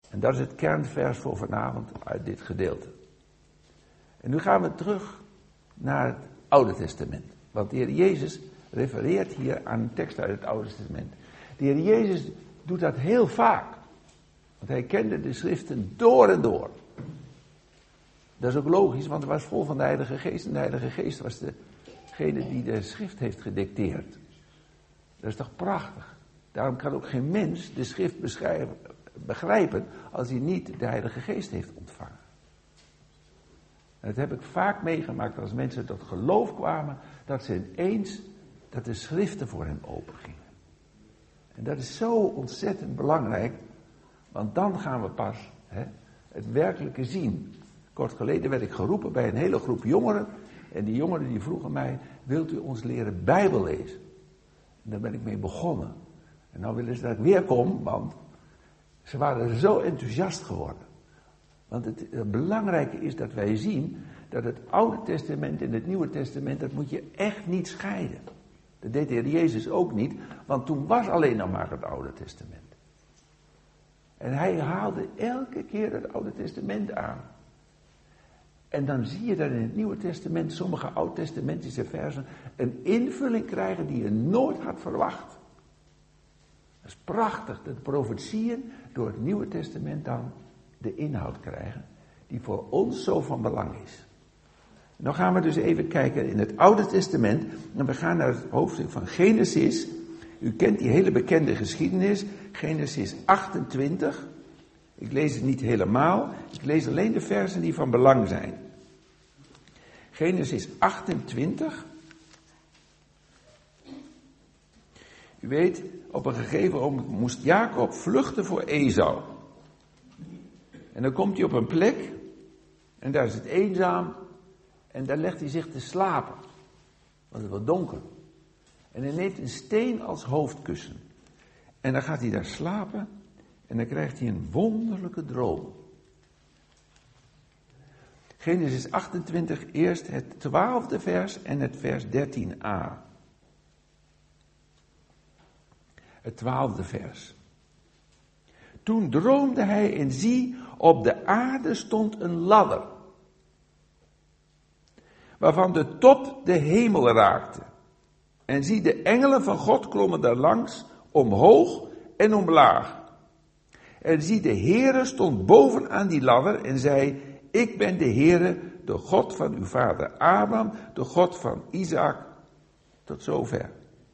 En dat is het kernvers voor vanavond uit dit gedeelte. En nu gaan we terug naar het Oude Testament. Want de Heer Jezus refereert hier aan een tekst uit het Oude Testament. De Heer Jezus doet dat heel vaak. Want hij kende de schriften door en door. Dat is ook logisch, want hij was vol van de Heilige Geest. En de Heilige Geest was degene die de schrift heeft gedicteerd. Dat is toch prachtig. Daarom kan ook geen mens de schrift begrijpen als hij niet de Heilige Geest heeft ontvangen. En dat heb ik vaak meegemaakt als mensen tot geloof kwamen, dat ze ineens, dat de schriften voor hen opengingen. En dat is zo ontzettend belangrijk, want dan gaan we pas het werkelijke zien. Kort geleden werd ik geroepen bij een hele groep jongeren. En die jongeren die vroegen mij, wilt u ons leren Bijbel lezen? En daar ben ik mee begonnen. En nou willen ze dat ik weer kom, want ze waren zo enthousiast geworden. Want het belangrijke is dat wij zien dat het Oude Testament en het Nieuwe Testament, dat moet je echt niet scheiden. Dat deed de Heer Jezus ook niet, want toen was alleen nog maar het Oude Testament. En hij haalde elke keer het Oude Testament aan. En dan zie je dat in het Nieuwe Testament sommige oud-testamentische versen een invulling krijgen die je nooit had verwacht. Dat is prachtig, dat de profetieën door het Nieuwe Testament dan de inhoud krijgen, die voor ons zo van belang is. Nou gaan we dus even kijken in het Oude Testament, en we gaan naar het hoofdstuk van Genesis. U kent die hele bekende geschiedenis, Genesis 28. Ik lees het niet helemaal, ik lees alleen de versen die van belang zijn. Genesis 28. U weet, op een gegeven moment moest Jacob vluchten voor Esau. En dan komt hij op een plek, en daar is het eenzaam, en daar legt hij zich te slapen. Want het was donker. En hij neemt een steen als hoofdkussen. En dan gaat hij daar slapen, en dan krijgt hij een wonderlijke droom. Genesis 28, eerst het 12e vers en het vers 13a. Het 12e vers. Toen droomde hij en zie, op de aarde stond een ladder, waarvan de top de hemel raakte. En zie, de engelen van God klommen daar langs, omhoog en omlaag. En zie, de Heere stond bovenaan die ladder en zei, ik ben de Heere, de God van uw vader Abraham, de God van Isaac, tot zover.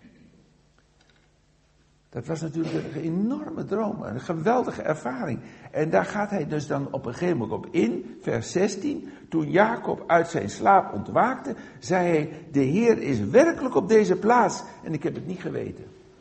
Dat was natuurlijk een enorme droom, een geweldige ervaring. En daar gaat hij dus dan op een gegeven moment op in, vers 16. Toen Jacob uit zijn slaap ontwaakte, zei hij, de Heer is werkelijk op deze plaats en ik heb het niet geweten.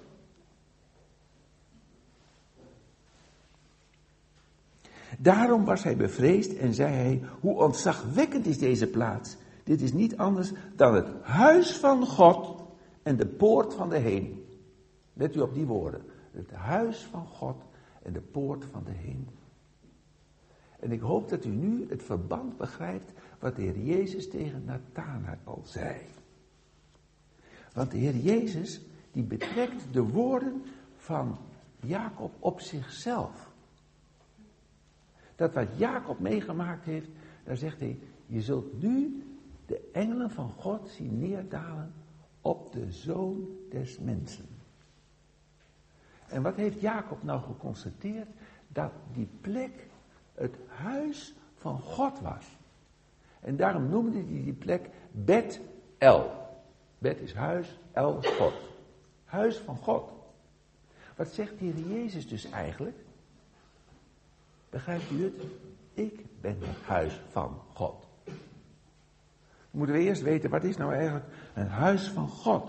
Daarom was hij bevreesd en zei hij, hoe ontzagwekkend is deze plaats. Dit is niet anders dan het huis van God en de poort van de hemel. Let u op die woorden. Het huis van God en de poort van de hemel. En ik hoop dat u nu het verband begrijpt wat de Heer Jezus tegen Nathanael zei. Want de Heer Jezus die betrekt de woorden van Jacob op zichzelf. Dat wat Jacob meegemaakt heeft, daar zegt hij, je zult nu de engelen van God zien neerdalen op de Zoon des Mensen. En wat heeft Jacob nou geconstateerd? Dat die plek het huis van God was. En daarom noemde hij die plek Bet-El. Bet is huis, El God. Huis van God. Wat zegt de Heer Jezus dus eigenlijk? Begrijpt u het? Ik ben het huis van God. Dan moeten we eerst weten, wat is nou eigenlijk een huis van God?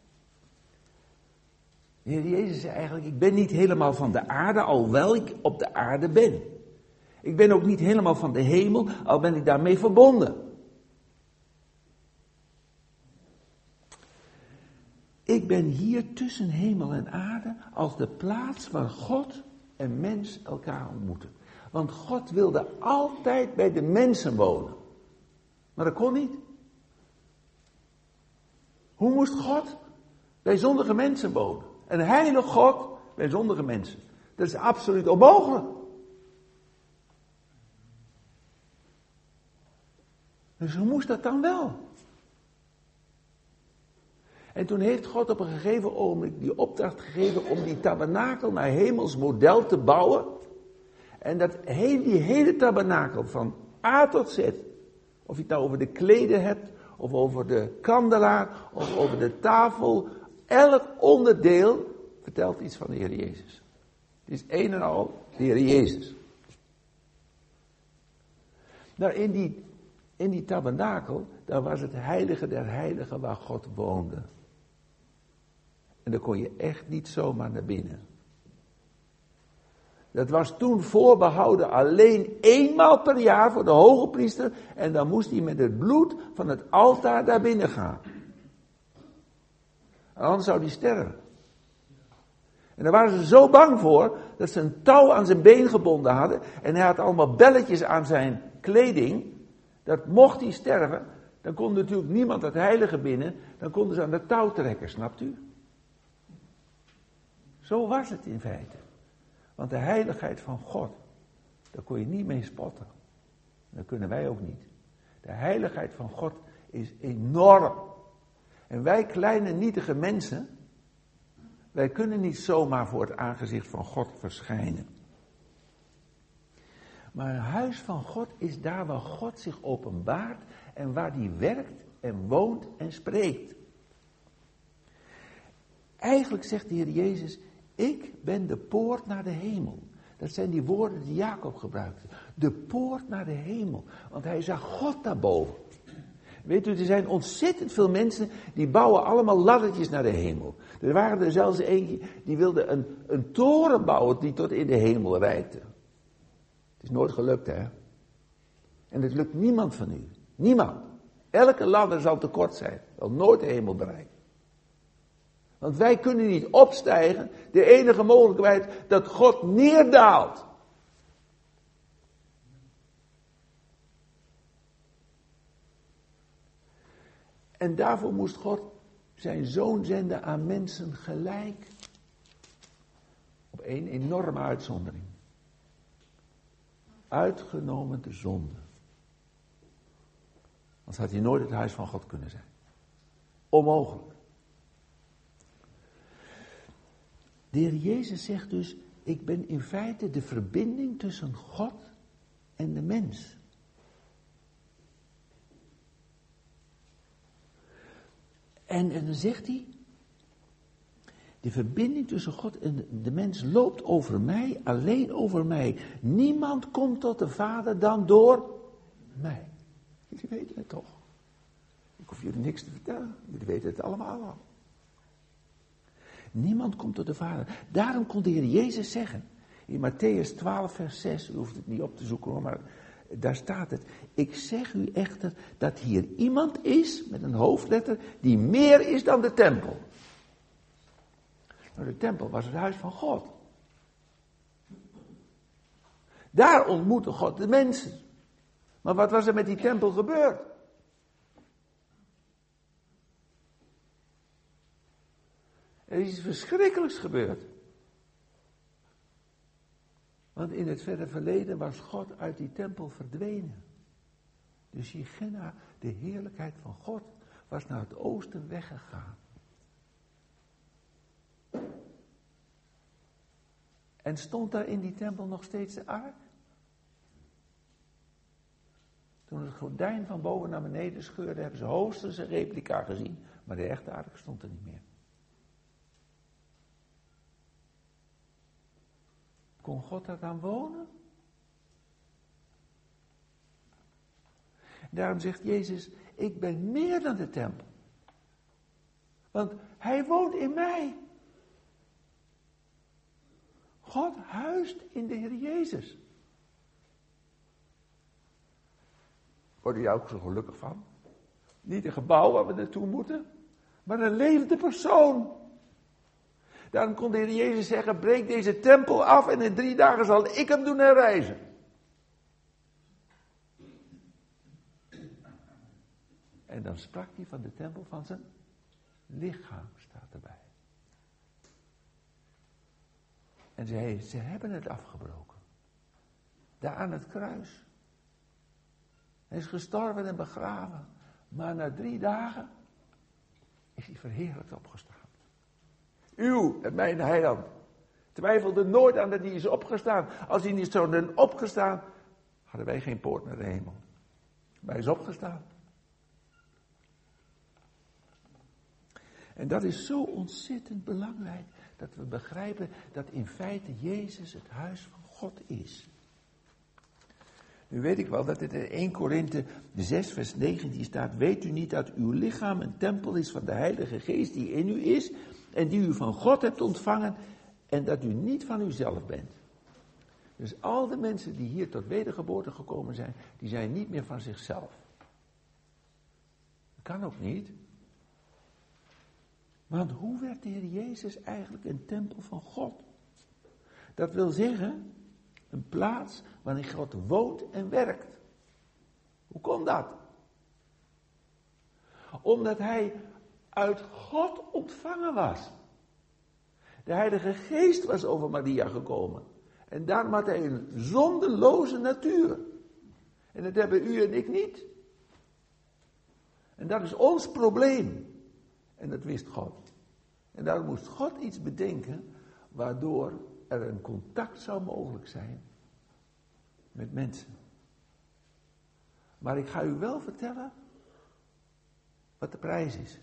De Heer Jezus zei eigenlijk, ik ben niet helemaal van de aarde, alhoewel ik op de aarde ben. Ik ben ook niet helemaal van de hemel, al ben ik daarmee verbonden. Ik ben hier tussen hemel en aarde als de plaats waar God en mens elkaar ontmoeten. Want God wilde altijd bij de mensen wonen. Maar dat kon niet. Hoe moest God bij zondige mensen wonen? Een heilige God bij zondige mensen. Dat is absoluut onmogelijk. Dus hoe moest dat dan wel? En toen heeft God op een gegeven ogenblik die opdracht gegeven om die tabernakel naar hemels model te bouwen. En die hele tabernakel van A tot Z, of je het nou over de kleden hebt, of over de kandelaar, of over de tafel, elk onderdeel vertelt iets van de Heer Jezus. Het is een en al de Heer Jezus. Nou, in die tabernakel, daar was het heilige der heiligen waar God woonde. En daar kon je echt niet zomaar naar binnen. Dat was toen voorbehouden alleen 1 maal per jaar voor de hoge priester. En dan moest hij met het bloed van het altaar daar binnen gaan. En anders zou hij sterven. En daar waren ze zo bang voor dat ze een touw aan zijn been gebonden hadden. En hij had allemaal belletjes aan zijn kleding. Dat mocht hij sterven, dan kon natuurlijk niemand het heilige binnen. Dan konden ze aan de touw trekken, snapt u? Zo was het in feite. Want de heiligheid van God, daar kon je niet mee spotten. Dat kunnen wij ook niet. De heiligheid van God is enorm. En wij kleine nietige mensen, wij kunnen niet zomaar voor het aangezicht van God verschijnen. Maar een huis van God is daar waar God zich openbaart en waar hij werkt en woont en spreekt. Eigenlijk zegt de Heer Jezus, ik ben de poort naar de hemel. Dat zijn die woorden die Jacob gebruikte. De poort naar de hemel. Want hij zag God daarboven. Weet u, er zijn ontzettend veel mensen die bouwen allemaal laddertjes naar de hemel. Er waren er zelfs eentje die wilde een toren bouwen die tot in de hemel reikte. Het is nooit gelukt, hè. En het lukt niemand van u. Niemand. Elke ladder zal te kort zijn. Zal nooit de hemel bereiken. Want wij kunnen niet opstijgen. De enige mogelijkheid dat God neerdaalt. En daarvoor moest God zijn zoon zenden aan mensen gelijk. Op één enorme uitzondering. Uitgenomen de zonde. Anders had hij nooit het huis van God kunnen zijn. Onmogelijk. De Heer Jezus zegt dus, ik ben in feite de verbinding tussen God en de mens. En dan zegt hij, de verbinding tussen God en de mens loopt over mij, alleen over mij. Niemand komt tot de Vader dan door mij. Jullie weten het toch? Ik hoef jullie niks te vertellen, jullie weten het allemaal al. Niemand komt tot de Vader. Daarom kon de Heer Jezus zeggen, in Matthäus 12 vers 6, u hoeft het niet op te zoeken hoor, maar daar staat het. Ik zeg u echter dat hier iemand is, met een hoofdletter, die meer is dan de tempel. Nou, de tempel was het huis van God. Daar ontmoette God de mensen. Maar wat was er met die tempel gebeurd? Er is iets verschrikkelijks gebeurd. Want in het verre verleden was God uit die tempel verdwenen. De Shekinah, de heerlijkheid van God, was naar het oosten weggegaan. En stond daar in die tempel nog steeds de ark? Toen het gordijn van boven naar beneden scheurde, hebben ze hoogstens een replica gezien. Maar de echte ark stond er niet meer. Kon God daar dan wonen? Daarom zegt Jezus, ik ben meer dan de tempel. Want hij woont in mij. God huist in de Heer Jezus. Word je ook zo gelukkig van? Niet een gebouw waar we naartoe moeten, maar een levende persoon. Daarom kon de Heer Jezus zeggen, breek deze tempel af en in 3 dagen zal ik hem doen herrijzen. En dan sprak hij van de tempel van zijn lichaam, staat erbij. En ze hebben het afgebroken. Daar aan het kruis. Hij is gestorven en begraven. Maar na 3 dagen is hij verheerlijkt opgestaan. Uw en mijn heiland twijfelde nooit aan dat hij is opgestaan. Als hij niet zou zijn opgestaan, hadden wij geen poort naar de hemel. Maar hij is opgestaan. En dat is zo ontzettend belangrijk, dat we begrijpen dat in feite Jezus het huis van God is. Nu weet ik wel dat het in 1 Korinthe 6 vers 19 staat. Weet u niet dat uw lichaam een tempel is van de Heilige Geest die in u is en die u van God hebt ontvangen en dat u niet van uzelf bent. Dus al de mensen die hier tot wedergeboorte gekomen zijn, die zijn niet meer van zichzelf. Dat kan ook niet. Want hoe werd de Heer Jezus eigenlijk een tempel van God? Dat wil zeggen, een plaats waarin God woont en werkt. Hoe kon dat? Omdat hij uit God ontvangen was. De Heilige Geest was over Maria gekomen. En daarom had hij een zondeloze natuur. En dat hebben u en ik niet. En dat is ons probleem. En dat wist God. En daarom moest God iets bedenken waardoor er een contact zou mogelijk zijn met mensen. Maar ik ga u wel vertellen wat de prijs is.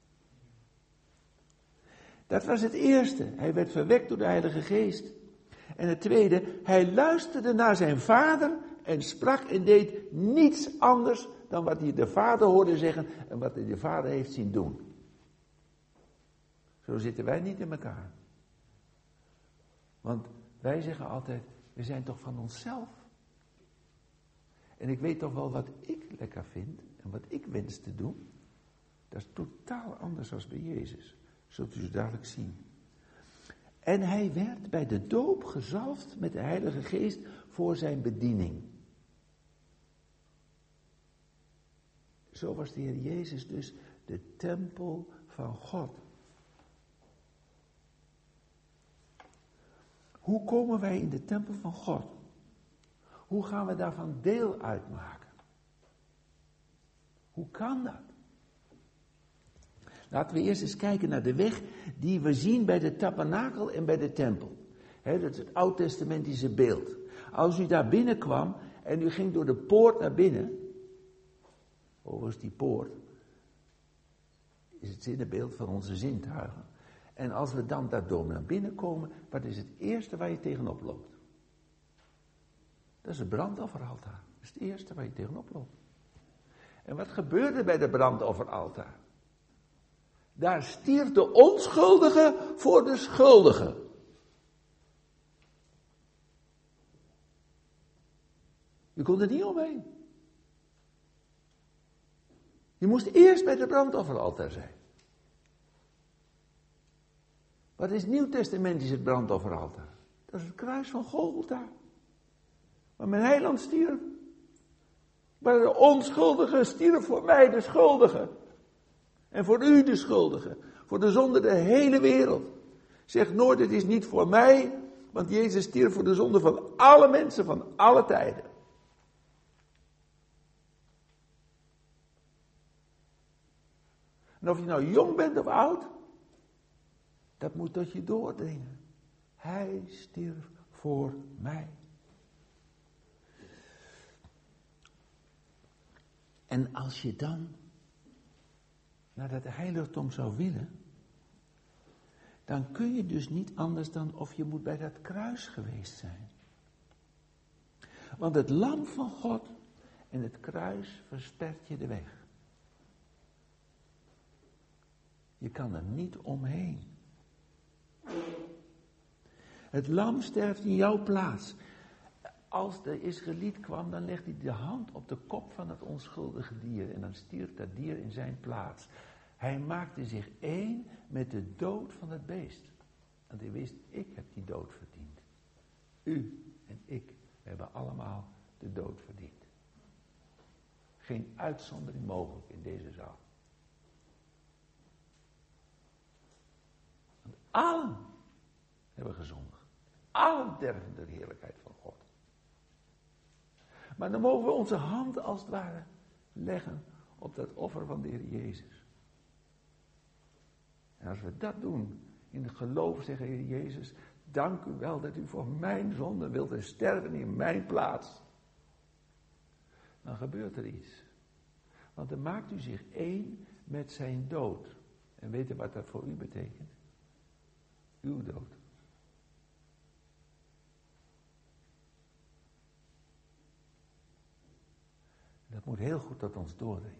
Dat was het eerste. Hij werd verwekt door de Heilige Geest. En het tweede, hij luisterde naar zijn vader en sprak en deed niets anders dan wat hij de vader hoorde zeggen en wat hij de vader heeft zien doen. Zo zitten wij niet in elkaar. Want wij zeggen altijd, we zijn toch van onszelf. En ik weet toch wel wat ik lekker vind en wat ik wens te doen. Dat is totaal anders dan bij Jezus. Zult u zo dadelijk zien. En hij werd bij de doop gezalfd met de Heilige Geest voor zijn bediening. Zo was de Heer Jezus dus de tempel van God. Hoe komen wij in de tempel van God? Hoe gaan we daarvan deel uitmaken? Hoe kan dat? Laten we eerst eens kijken naar de weg die we zien bij de tabernakel en bij de tempel. Dat is het oud-testamentische beeld. Als u daar binnenkwam en u ging door de poort naar binnen. Overigens die poort is het zinnebeeld van onze zintuigen. En als we dan daardoor naar binnen komen, wat is het eerste waar je tegenop loopt? Dat is het brandofferaltaar. Dat is het eerste waar je tegenop loopt. En wat gebeurde bij de brandofferaltaar? Daar stierf de onschuldige voor de schuldige. Je kon er niet omheen. Je moest eerst bij de brandofferaltaar zijn. Wat is nieuwtestamentisch het brandofferaltaar? Dat is het kruis van Golgotha. Waar mijn heiland stierf. Maar de onschuldige stierf voor mij, de schuldige. En voor u de schuldige. Voor de zonde de hele wereld. Zeg nooit, het is niet voor mij. Want Jezus stierf voor de zonde van alle mensen van alle tijden. En of je nou jong bent of oud. Dat moet tot je doordringen. Hij stierf voor mij. En als je dan naar dat heiligdom zou willen, dan kun je dus niet anders dan of je moet bij dat kruis geweest zijn. Want het lam van God en het kruis verspert je de weg. Je kan er niet omheen. Het lam sterft in jouw plaats. Als de Israëliet kwam, dan legde hij de hand op de kop van het onschuldige dier. En dan stierf dat dier in zijn plaats. Hij maakte zich één met de dood van het beest. Want hij wist, ik heb die dood verdiend. U en ik, we hebben allemaal de dood verdiend. Geen uitzondering mogelijk in deze zaal. Want allen hebben gezondigd. Allen derven de heerlijkheid van God. Maar dan mogen we onze hand als het ware leggen op dat offer van de Heer Jezus. En als we dat doen, in het geloof zeggen, Heer Jezus, dank u wel dat u voor mijn zonde wilt sterven in mijn plaats. Dan gebeurt er iets. Want dan maakt u zich één met zijn dood. En weet u wat dat voor u betekent? Uw dood. Dat moet heel goed tot ons doordringen.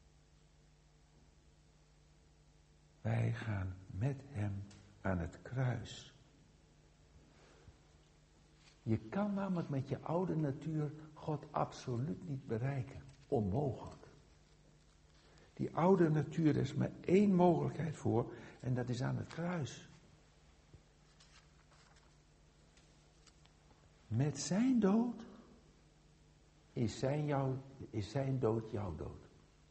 Wij gaan met hem aan het kruis. Je kan namelijk met je oude natuur God absoluut niet bereiken. Onmogelijk. Die oude natuur, er is maar één mogelijkheid voor en dat is aan het kruis. Met zijn dood is zijn dood jouw dood.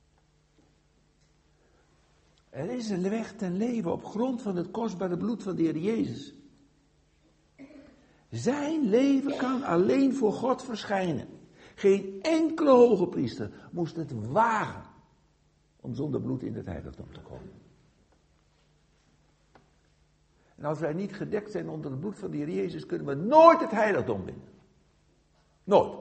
Er is een weg ten leven op grond van het kostbare bloed van de Heer Jezus. Zijn leven kan alleen voor God verschijnen. Geen enkele hoge priester moest het wagen om zonder bloed in het heiligdom te komen. En als wij niet gedekt zijn onder het bloed van de Heer Jezus, kunnen we nooit het heiligdom binnen. Nooit.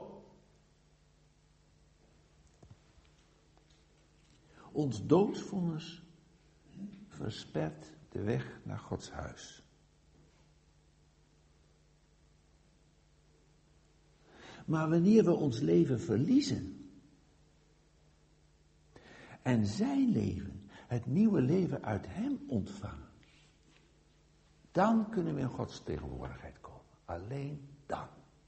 Ons doodsvonnis verspert de weg naar Gods huis. Maar wanneer we ons leven verliezen en zijn leven, het nieuwe leven uit hem ontvangen, dan kunnen we in Gods tegenwoordigheid komen. Alleen dan.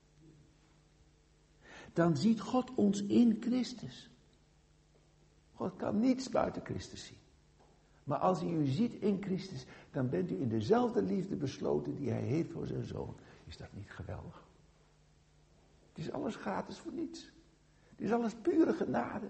Dan ziet God ons in Christus. God kan niets buiten Christus zien. Maar als hij u ziet in Christus, dan bent u in dezelfde liefde besloten die hij heeft voor zijn zoon. Is dat niet geweldig? Het is alles gratis voor niets. Het is alles pure genade.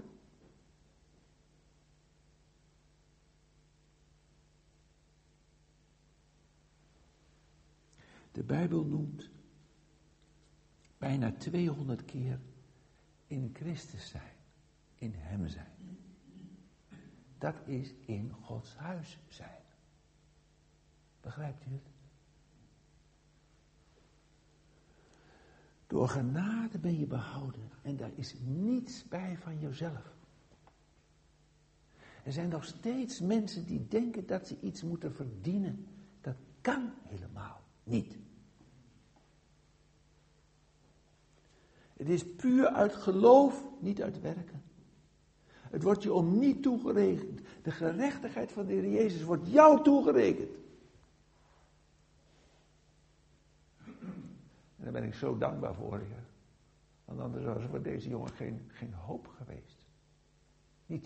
De Bijbel noemt bijna 200 keer in Christus zijn, in hem zijn. Dat is in Gods huis zijn. Begrijpt u het? Door genade ben je behouden en daar is niets bij van jezelf. Er zijn nog steeds mensen die denken dat ze iets moeten verdienen. Dat kan helemaal niet. Het is puur uit geloof, niet uit werken. Het wordt je om niet toegerekend. De gerechtigheid van de Heer Jezus wordt jou toegerekend. En daar ben ik zo dankbaar voor, Heer. Want anders was er voor deze jongen geen hoop geweest. Niets.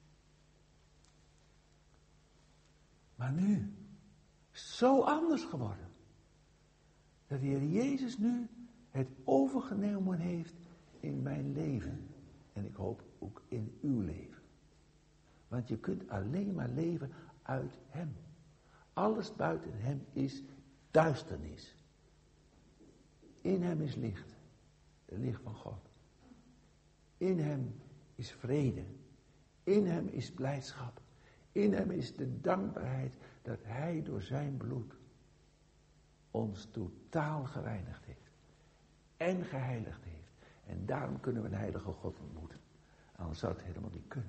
Maar nu is het zo anders geworden. Dat de Heer Jezus nu het overgenomen heeft in mijn leven. En ik hoop ook in uw leven. Want je kunt alleen maar leven uit hem. Alles buiten hem is duisternis. In hem is licht. Het licht van God. In hem is vrede. In hem is blijdschap. In hem is de dankbaarheid dat hij door zijn bloed ons totaal gereinigd heeft. En geheiligd heeft. En daarom kunnen we een heilige God ontmoeten. Anders zou het helemaal niet kunnen.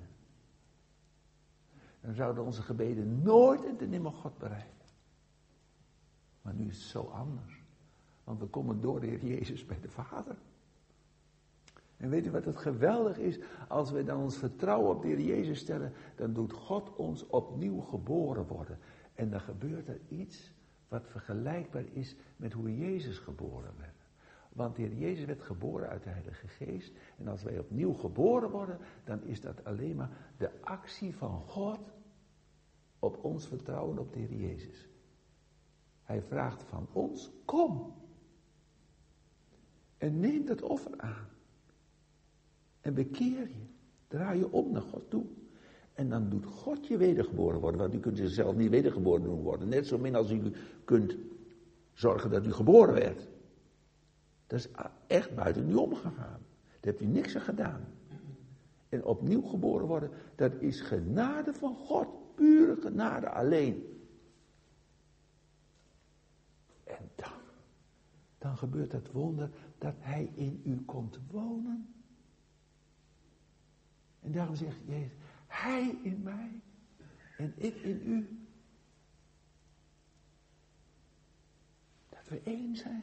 Dan zouden onze gebeden nooit en te nimmer God bereiken. Maar nu is het zo anders. Want we komen door de Heer Jezus bij de Vader. En weet u wat het geweldig is? Als we dan ons vertrouwen op de Heer Jezus stellen, dan doet God ons opnieuw geboren worden. En dan gebeurt er iets wat vergelijkbaar is met hoe Jezus geboren werd. Want de Heer Jezus werd geboren uit de Heilige Geest. En als wij opnieuw geboren worden, dan is dat alleen maar de actie van God op ons vertrouwen op de Heer Jezus. Hij vraagt van ons, kom. En neem dat offer aan. En bekeer je. Draai je om naar God toe. En dan doet God je wedergeboren worden. Want u kunt zichzelf niet wedergeboren doen worden. Net zo min als u kunt zorgen dat u geboren werd. Dat is echt buiten u omgegaan. De hebt u niks aan gedaan. En opnieuw geboren worden, dat is genade van God. Pure genade alleen. En dan gebeurt het wonder dat hij in u komt wonen. En daarom zegt Jezus, hij in mij en ik in u. Dat we één zijn.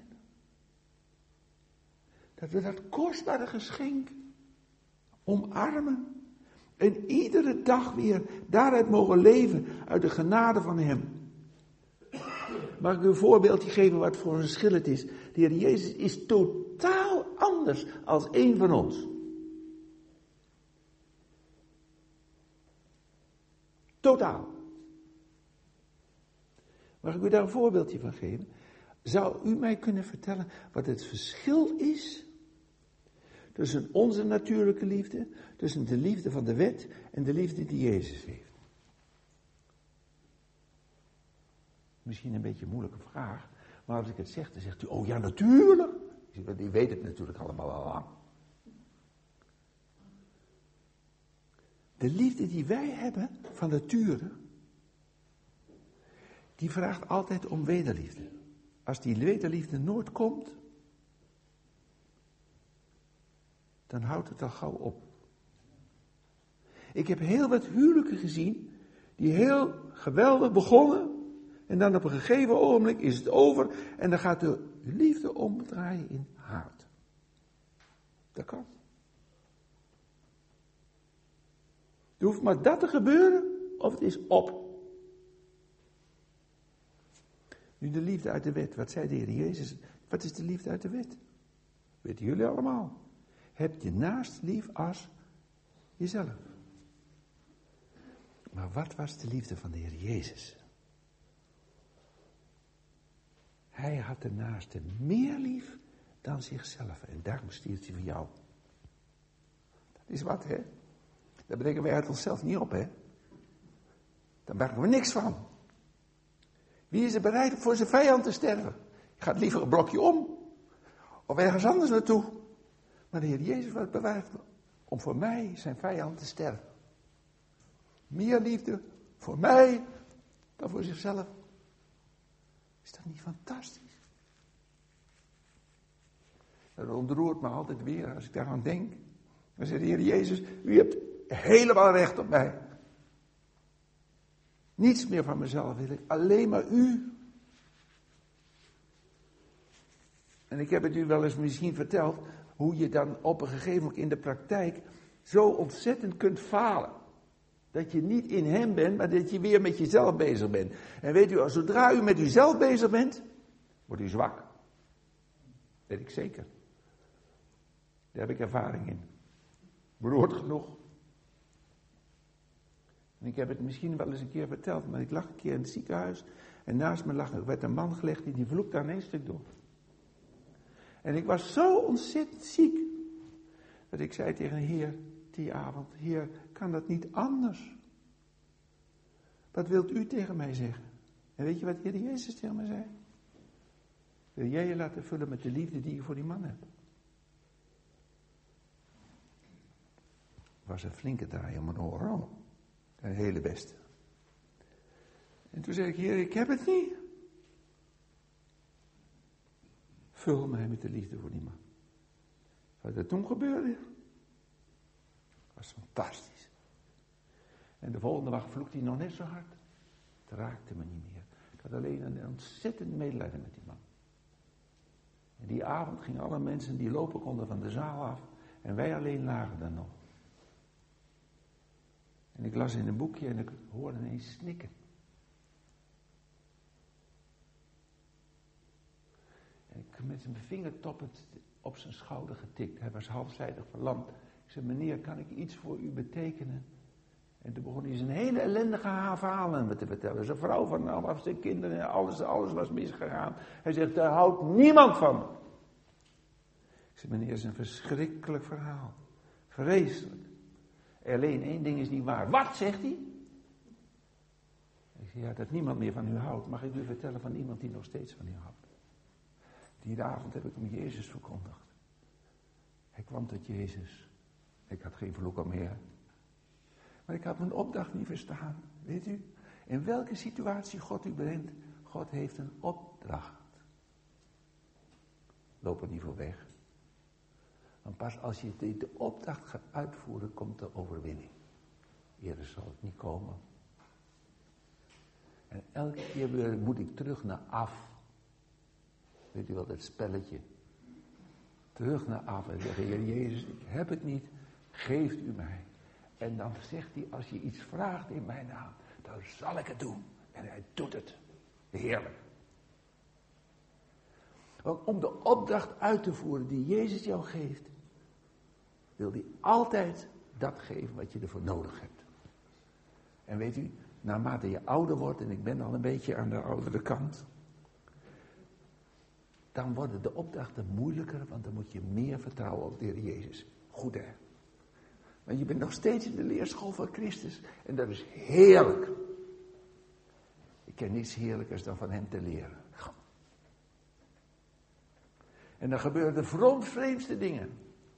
Dat we dat kostbare geschenk omarmen. En iedere dag weer daaruit mogen leven uit de genade van hem. Mag ik u een voorbeeldje geven wat voor een verschil het is? De Heer Jezus is totaal anders als één van ons. Totaal. Mag ik u daar een voorbeeldje van geven? Zou u mij kunnen vertellen wat het verschil is tussen onze natuurlijke liefde, tussen de liefde van de wet en de liefde die Jezus heeft? Misschien een beetje een moeilijke vraag, maar als ik het zeg, dan zegt u, oh ja, natuurlijk. Die weet het natuurlijk allemaal al lang. De liefde die wij hebben van nature, die vraagt altijd om wederliefde. Als die wederliefde nooit komt, dan houdt het al gauw op. Ik heb heel wat huwelijken gezien, die heel geweldig begonnen, en dan op een gegeven ogenblik is het over, en dan gaat de liefde omdraaien in haat. Dat kan. Er hoeft maar dat te gebeuren, of het is op. Nu de liefde uit de wet. Wat zei de Heer Jezus? Wat is de liefde uit de wet? Weten jullie allemaal. Heb je naast lief als jezelf. Maar wat was de liefde van de Heer Jezus? Hij had de naaste meer lief dan zichzelf. En daarom stierf hij voor jou. Dat is wat, hè? Dat bedenken wij uit onszelf niet op, hè? Daar merken we niks van. Wie is er bereid om voor zijn vijand te sterven? Je gaat liever een blokje om. Of ergens anders naartoe. Maar de Heer Jezus was bereid om voor mij zijn vijand te sterven. Meer liefde voor mij dan voor zichzelf. Is dat niet fantastisch? Dat ontroert me altijd weer als ik daaraan denk. Dan zegt de Heer Jezus, u hebt helemaal recht op mij. Niets meer van mezelf wil ik, alleen maar u. En ik heb het u wel eens misschien verteld, hoe je dan op een gegeven moment in de praktijk zo ontzettend kunt falen. Dat je niet in hem bent, maar dat je weer met jezelf bezig bent. En weet u, zodra u met uzelf bezig bent, wordt u zwak. Weet ik zeker. Daar heb ik ervaring in. Beroerd genoeg. En ik heb het misschien wel eens een keer verteld, maar ik lag een keer in het ziekenhuis. En naast me werd een man gelegd die vloekte aan één stuk door. En ik was zo ontzettend ziek, dat ik zei tegen de Heer die avond, Heer, kan dat niet anders? Wat wilt u tegen mij zeggen? En weet je wat de Heer Jezus tegen mij zei? Wil jij je laten vullen met de liefde die je voor die man hebt? Het was een flinke draai om mijn oren. Een hele beste. En toen zei ik, Heer, ik heb het niet. Vul mij met de liefde voor die man. Wat er toen gebeurde, was fantastisch. En de volgende dag vloekte hij nog net zo hard. Het raakte me niet meer. Ik had alleen een ontzettend medelijden met die man. En die avond gingen alle mensen die lopen konden van de zaal af. En wij alleen lagen daar nog. En ik las in een boekje en ik hoorde ineens snikken. En ik met zijn vingertop op zijn schouder getikt. Hij was halfzijdig verlamd. Ik zei, meneer, kan ik iets voor u betekenen? En toen begon hij zijn hele ellendige verhaal aan me te vertellen. Zijn vrouw van zijn kinderen, alles was misgegaan. Hij zegt, daar houdt niemand van me. Ik zei, meneer, het is een verschrikkelijk verhaal. Vreselijk. Alleen één ding is niet waar. Wat, zegt hij? Ik zeg, ja, dat niemand meer van u houdt. Mag ik u vertellen van iemand die nog steeds van u houdt? Die avond heb ik hem Jezus verkondigd. Hij kwam tot Jezus. Ik had geen vloeken meer. Maar ik had mijn opdracht niet verstaan. Weet u? In welke situatie God u brengt, God heeft een opdracht. Loop er niet voor weg. Want pas als je de opdracht gaat uitvoeren, komt de overwinning. Eerder zal het niet komen. En elke keer weer moet ik terug naar af. Weet u wel, dat spelletje. Terug naar af en zeggen, Heer Jezus, ik heb het niet, geeft u mij. En dan zegt hij, als je iets vraagt in mijn naam, dan zal ik het doen. En hij doet het. Heerlijk. Want om de opdracht uit te voeren die Jezus jou geeft, wil hij altijd dat geven wat je ervoor nodig hebt. En weet u, naarmate je ouder wordt, en ik ben al een beetje aan de oudere kant, dan worden de opdrachten moeilijker, want dan moet je meer vertrouwen op de Heer Jezus. Goed hè? Want je bent nog steeds in de leerschool van Christus en dat is heerlijk. Ik ken niets heerlijkers dan van hem te leren. En dan gebeuren de vreemdste dingen.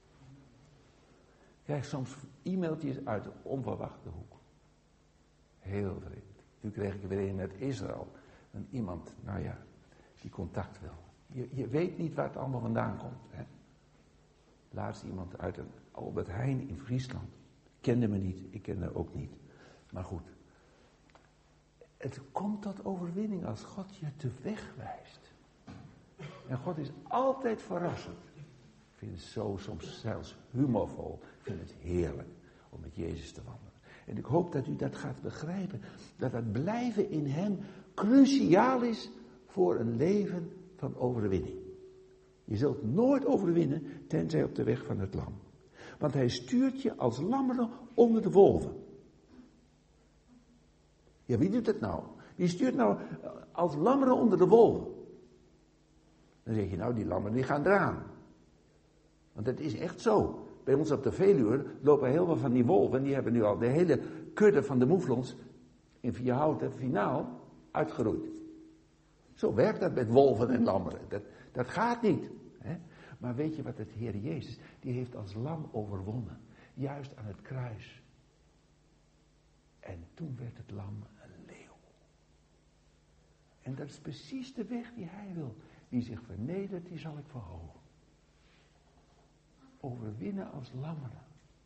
Ik krijg soms e-mailtjes uit een onverwachte hoek. Heel vreemd. Nu kreeg ik weer een uit Israël. En iemand, die contact wil. Je weet niet waar het allemaal vandaan komt. Hè? Laatst iemand uit een Albert Heijn in Friesland. Kende me niet, ik kende ook niet. Maar goed. Het komt tot overwinning als God je de weg wijst. En God is altijd verrassend. Ik vind het zo soms zelfs humorvol. Ik vind het heerlijk om met Jezus te wandelen. En ik hoop dat u dat gaat begrijpen. Dat het blijven in hem cruciaal is voor een leven van overwinning. Je zult nooit overwinnen tenzij op de weg van het lam. Want hij stuurt je als lammeren onder de wolven. Ja, wie doet dat nou? Wie stuurt nou als lammeren onder de wolven? Dan zeg je die lammeren die gaan eraan. Want het is echt zo. Bij ons op de Veluwe lopen heel veel van die wolven. Die hebben nu al de hele kudde van de moeflons in Vierhouten finaal uitgeroeid. Zo werkt dat met wolven en lammeren. Dat gaat niet. Hè? Maar weet je wat het Heer Jezus, die heeft als lam overwonnen. Juist aan het kruis. En toen werd het lam een leeuw. En dat is precies de weg die hij wil. Wie zich vernedert, die zal ik verhogen. Overwinnen als lammeren.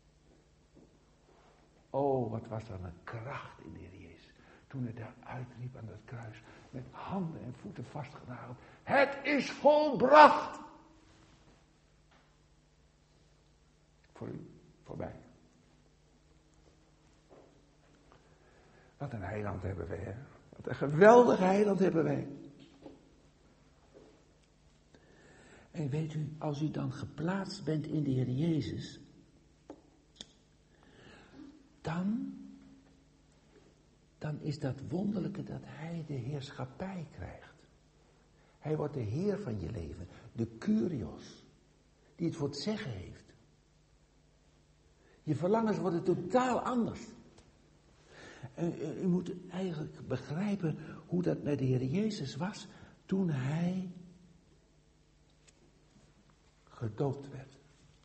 Oh, wat was er een kracht in de Heer Jezus. Toen hij daar uitriep aan dat kruis. Met handen en voeten vastgenageld. Het is volbracht. Voor u, voor mij. Wat een heiland hebben wij, hè. Wat een geweldig heiland hebben wij. En weet u, als u dan geplaatst bent in de Heer Jezus, dan is dat wonderlijke dat hij de heerschappij krijgt. Hij wordt de Heer van je leven, de Kyrios, die het voor het zeggen heeft. Je verlangens worden totaal anders. En u moet eigenlijk begrijpen hoe dat met de Heer Jezus was toen hij gedoopt werd.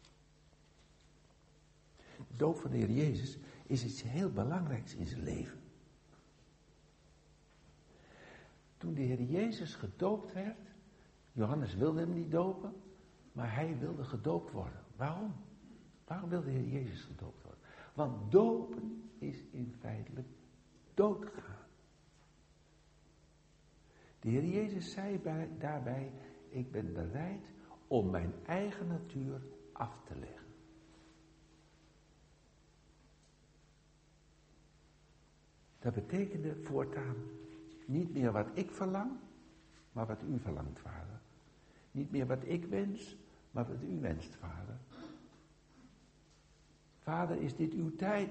De doop van de Heer Jezus is iets heel belangrijks in zijn leven. Toen de Heer Jezus gedoopt werd, Johannes wilde hem niet dopen, maar hij wilde gedoopt worden. Waarom? Waarom wilde de Heer Jezus gedoopt worden? Want dopen is in feitelijk doodgaan. De Heer Jezus zei daarbij, ik ben bereid om mijn eigen natuur af te leggen. Dat betekende voortaan niet meer wat ik verlang, maar wat u verlangt, Vader. Niet meer wat ik wens, maar wat u wenst, Vader. Vader, is dit uw tijd?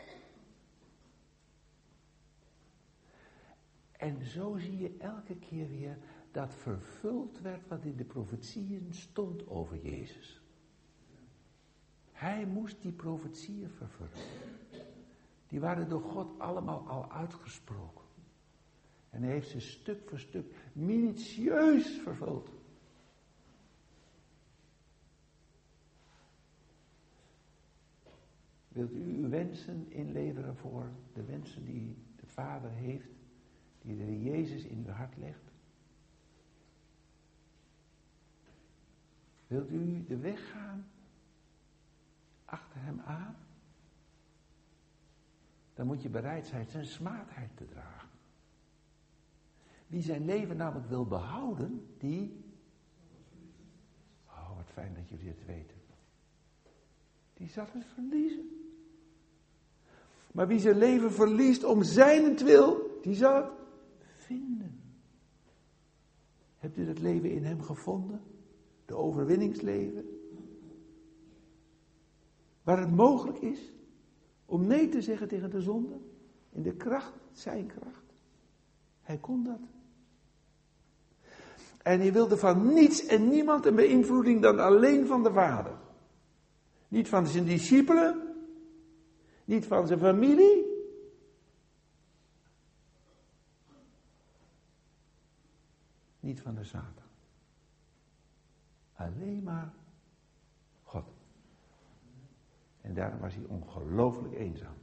En zo zie je elke keer weer dat vervuld werd wat in de profetieën stond over Jezus. Hij moest die profetieën vervullen. Die waren door God allemaal al uitgesproken. En hij heeft ze stuk voor stuk minutieus vervuld. Wilt u uw wensen inleveren voor de wensen die de Vader heeft, die de Heer Jezus in uw hart legt? Wilt u de weg gaan achter hem aan? Dan moet je bereid zijn zijn smaadheid te dragen. Wie zijn leven namelijk wil behouden, die... Oh, wat fijn dat jullie het weten. Die zal het verliezen. Maar wie zijn leven verliest om zijnentwil, die zal het vinden. Hebt u dat leven in hem gevonden? De overwinningsleven? Waar het mogelijk is om nee te zeggen tegen de zonde. In de kracht, zijn kracht. Hij kon dat. En hij wilde van niets en niemand een beïnvloeding dan alleen van de Vader. Niet van zijn discipelen. Niet van zijn familie. Niet van de Satan. Alleen maar God. En daarom was hij ongelooflijk eenzaam.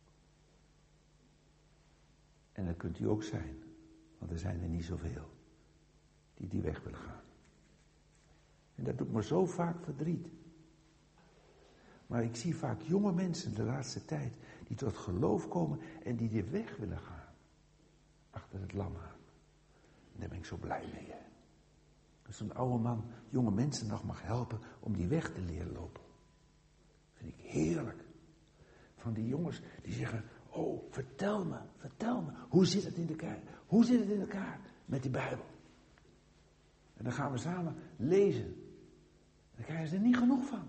En dat kunt u ook zijn. Want er zijn er niet zoveel die die weg willen gaan. En dat doet me zo vaak verdriet. Maar ik zie vaak jonge mensen de laatste tijd die tot geloof komen en die die weg willen gaan. Achter het lam aan. En daar ben ik zo blij mee. Hè? Dat zo'n oude man jonge mensen nog mag helpen om die weg te leren lopen. Vind ik heerlijk. Van die jongens die zeggen, oh, vertel me, hoe zit het in elkaar? Hoe zit het in elkaar met die Bijbel? En dan gaan we samen lezen. Dan krijgen ze er niet genoeg van.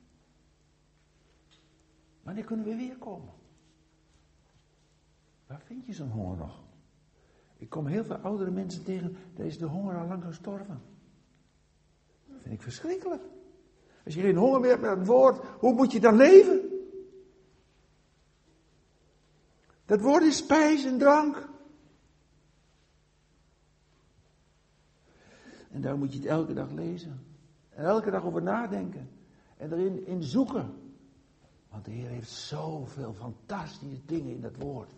Wanneer kunnen we weer komen? Waar vind je zo'n honger nog? Ik kom heel veel oudere mensen tegen, daar is de honger al lang gestorven. Dat vind ik verschrikkelijk. Als je geen honger meer hebt naar het woord, hoe moet je dan leven? Dat woord is spijs en drank. En daar moet je het elke dag lezen. En elke dag over nadenken. En erin in zoeken. Want de Heer heeft zoveel fantastische dingen in dat woord.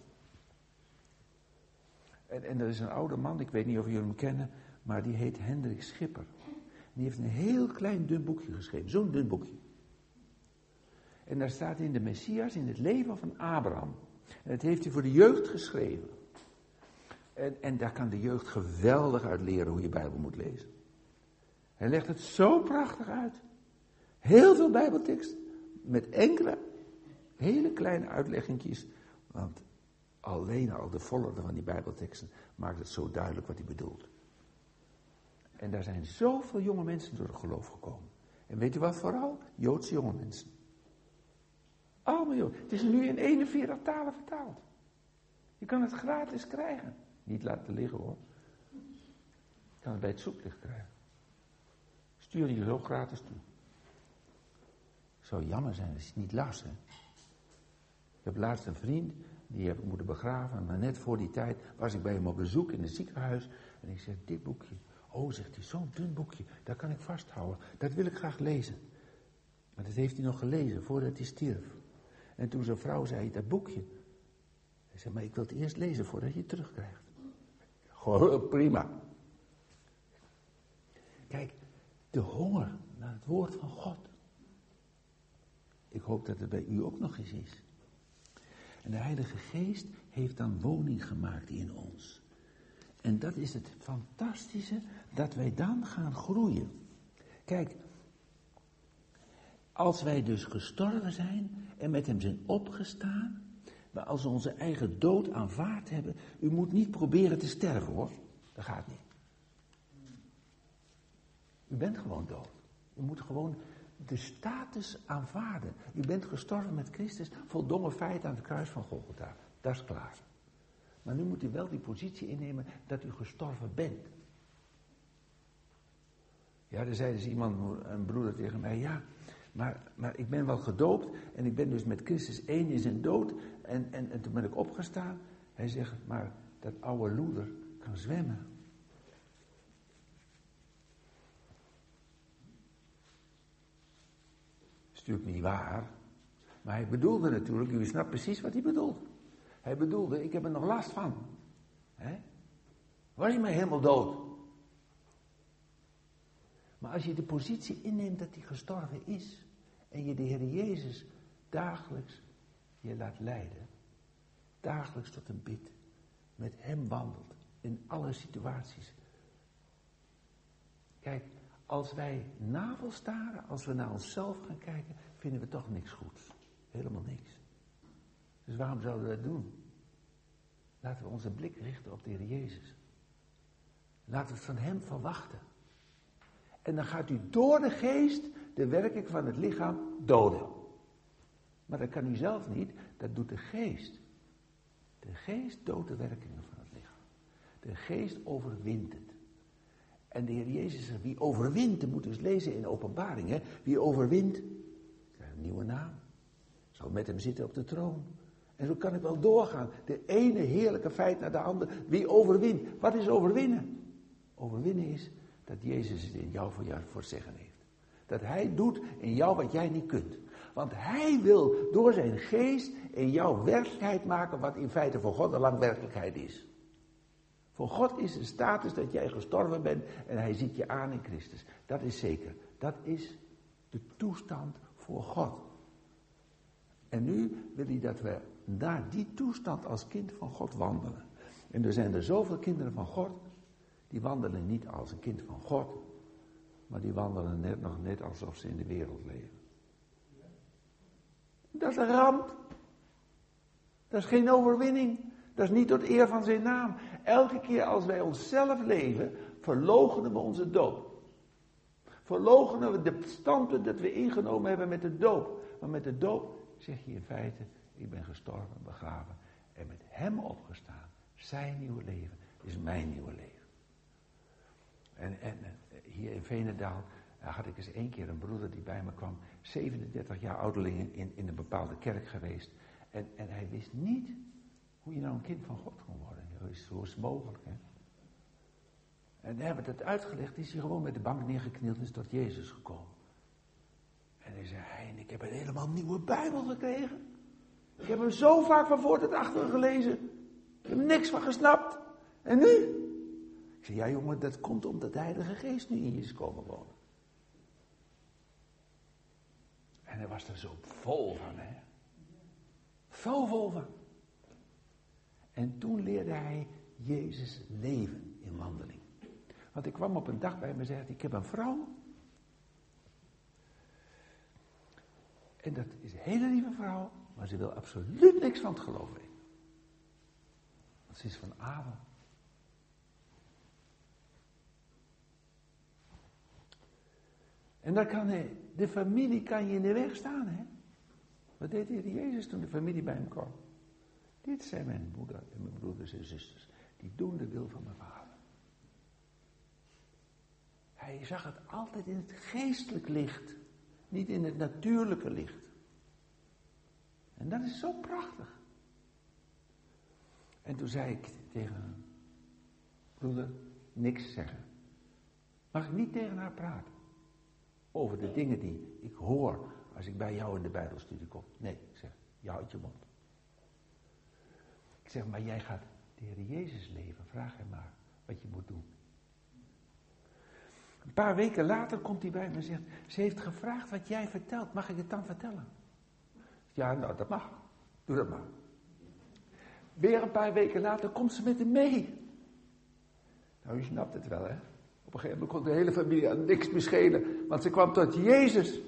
En er is een oude man, ik weet niet of jullie hem kennen, maar die heet Hendrik Schipper. Die heeft een heel klein dun boekje geschreven, zo'n dun boekje. En daar staat in de Messias, in het leven van Abraham. En dat heeft hij voor de jeugd geschreven. En daar kan de jeugd geweldig uit leren hoe je Bijbel moet lezen. Hij legt het zo prachtig uit. Heel veel Bijbeltekst, met enkele, hele kleine uitleggingjes. Want alleen al de volgorde van die Bijbelteksten maakt het zo duidelijk wat hij bedoelt. En daar zijn zoveel jonge mensen door het geloof gekomen. En weet u wat vooral? Joodse jonge mensen. Allemaal Jood. Het is nu in 41 talen vertaald. Je kan het gratis krijgen. Niet laten liggen hoor. Je kan het bij het zoeklicht krijgen. Stuur je zo gratis toe. Zou jammer zijn als je het niet las. Hè? Ik heb laatst een vriend, die heb ik moeten begraven. Maar net voor die tijd was ik bij hem op bezoek in het ziekenhuis. En ik zeg, dit boekje. Oh, zegt hij, zo'n dun boekje. Dat kan ik vasthouden. Dat wil ik graag lezen. Maar dat heeft hij nog gelezen voordat hij stierf. En toen zijn vrouw zei, dat boekje. Hij zei, maar ik wil het eerst lezen voordat je het terugkrijgt. Gewoon prima. Kijk, de honger naar het woord van God. Ik hoop dat het bij u ook nog eens is. En de Heilige Geest heeft dan woning gemaakt in ons. En dat is het fantastische, dat wij dan gaan groeien. Kijk, als wij dus gestorven zijn en met hem zijn opgestaan, maar als we onze eigen dood aanvaard hebben, u moet niet proberen te sterven hoor, dat gaat niet. U bent gewoon dood. U moet gewoon de status aanvaarden. U bent gestorven met Christus, voldongen feit aan het kruis van Golgotha. Dat is klaar. Maar nu moet u wel die positie innemen dat u gestorven bent. Ja, er zei dus iemand, een broeder tegen mij, ja, maar ik ben wel gedoopt en ik ben dus met Christus één in zijn dood en toen ben ik opgestaan. Hij zegt, maar dat oude loeder kan zwemmen. Dat is natuurlijk niet waar, Maar hij bedoelde natuurlijk, u snapt precies wat hij bedoelde. Hij bedoelde, ik heb er nog last van. Was hij maar helemaal dood. Maar als je de positie inneemt dat hij gestorven is, en je de Heer Jezus dagelijks je laat leiden, dagelijks tot een bid, met hem wandelt, in alle situaties. Kijk, als wij navelstaren, als we naar onszelf gaan kijken, vinden we toch niks goeds. Helemaal niks. Dus waarom zouden we dat doen? Laten we onze blik richten op de Heer Jezus. Laten we het van hem verwachten. En dan gaat u door de geest de werking van het lichaam doden. Maar dat kan u zelf niet, dat doet de geest. De geest doodt de werkingen van het lichaam. De geest overwint het. En de Heer Jezus zegt, wie overwint, dat moet dus lezen in Openbaring, hè? Wie overwint, krijgt een nieuwe naam. Zal met hem zitten op de troon. En zo kan ik wel doorgaan. De ene heerlijke feit naar de andere. Wie overwint? Wat is overwinnen? Overwinnen is dat Jezus het in jou voor het zeggen heeft. Dat hij doet in jou wat jij niet kunt. Want hij wil door zijn geest in jou werkelijkheid maken wat in feite voor God een lang werkelijkheid is. Voor God is de status dat jij gestorven bent en hij ziet je aan in Christus. Dat is zeker. Dat is de toestand voor God. En nu wil hij dat we naar die toestand als kind van God wandelen. En er zijn er zoveel kinderen van God, die wandelen niet als een kind van God, maar die wandelen nog net alsof ze in de wereld leven. Dat is een ramp. Dat is geen overwinning. Dat is niet tot eer van zijn naam. Elke keer als wij onszelf leven, verloochenen we onze doop. Verloochenen we de standpunt dat we ingenomen hebben met de doop. Maar met de doop zeg je in feite, ik ben gestorven, begraven en met hem opgestaan. Zijn nieuwe leven is mijn nieuwe leven. En hier in Veenendaal had ik eens één keer een broeder die bij me kwam, 37 jaar ouderling in een bepaalde kerk geweest. En hij wist niet hoe je nou een kind van God kon worden. Hoe is het mogelijk, hè? En dan hebben we het uitgelegd, is hij gewoon met de bank neergeknield en is tot Jezus gekomen. En hij zei, Hein, ik heb een helemaal nieuwe Bijbel gekregen. Ik heb hem zo vaak van voor tot achteren gelezen. Ik heb er niks van gesnapt. En nu? Ik zei, ja jongen, dat komt omdat de Heilige Geest nu in je is komen wonen. En hij was er zo vol van, hè. Zo vol van. En toen leerde hij Jezus leven in wandeling. Want ik kwam op een dag bij hem en zei, ik heb een vrouw. En dat is een hele lieve vrouw, maar ze wil absoluut niks van het geloof weten. Want ze is van adel. En dan kan de familie kan je in de weg staan, hè. Wat deed de Heer Jezus toen de familie bij hem kwam? Dit zijn mijn moeder en mijn broeders en zusters. Die doen de wil van mijn vader. Hij zag het altijd in het geestelijk licht. Niet in het natuurlijke licht. En dat is zo prachtig. En toen zei ik tegen hem, broeder, niks zeggen. Mag ik niet tegen haar praten? Over de dingen die ik hoor als ik bij jou in de Bijbelstudie kom. Nee, ik zeg, je houdt je mond. Ik zeg, maar jij gaat de Heer Jezus leven. Vraag hem maar wat je moet doen. Een paar weken later komt hij bij me en zegt, ze heeft gevraagd wat jij vertelt. Mag ik het dan vertellen? Ja, nou dat mag. Doe dat maar. Weer een paar weken later komt ze met hem mee. Nou, u snapt het wel, hè. Op een gegeven moment kon de hele familie aan niks meer schelen, want ze kwam tot Jezus.